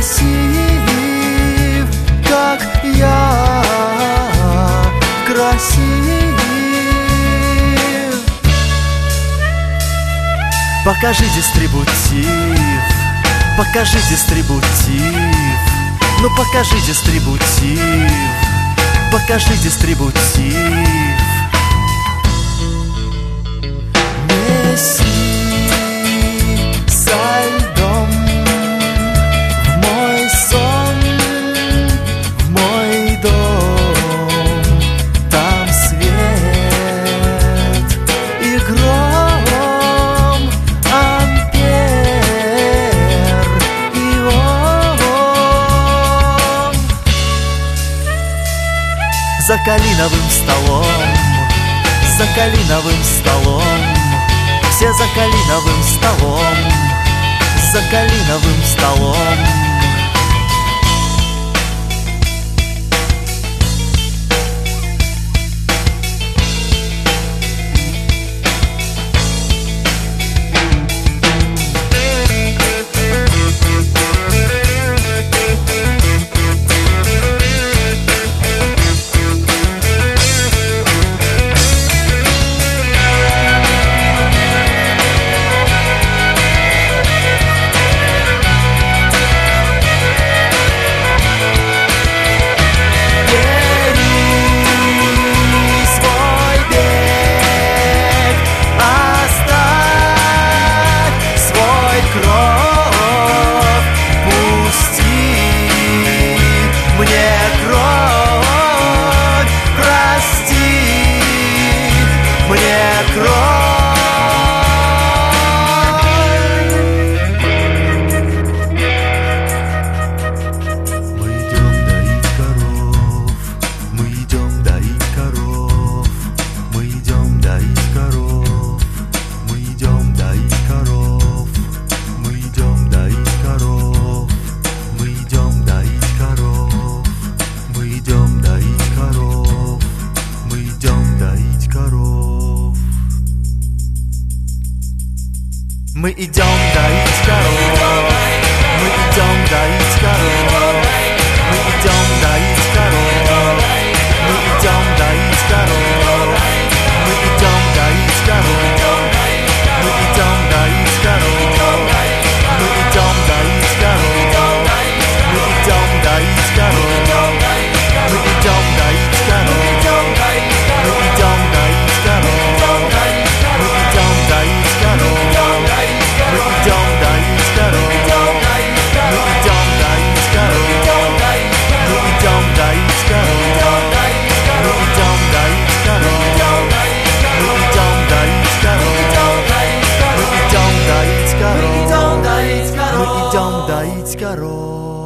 красив, как я красив. Покажи дистрибутив, покажи дистрибутив. Ну покажи дистрибутив, покажи дистрибутив. Неси со льдом в мой сон, в мой дом. Там свет и гром, ампер и ом. За калиновым столом, за калиновым столом, все за калиновым столом, за калиновым столом. Мы идем доить коров, мы идем доить коров, мы идем доить коров, мы идем доить коров, мы идем доить коров, мы идем доить коров, мы идем доить коров, мы идем доить коров, мы идем доить коров, мы идем доить коров, мы идем доить коров. Мы идем доить коров, мы идем доить коров, мы идем доить коров, мы идем доить коров, мы идем доить коров, мы идем доить коров, мы идем доить коров.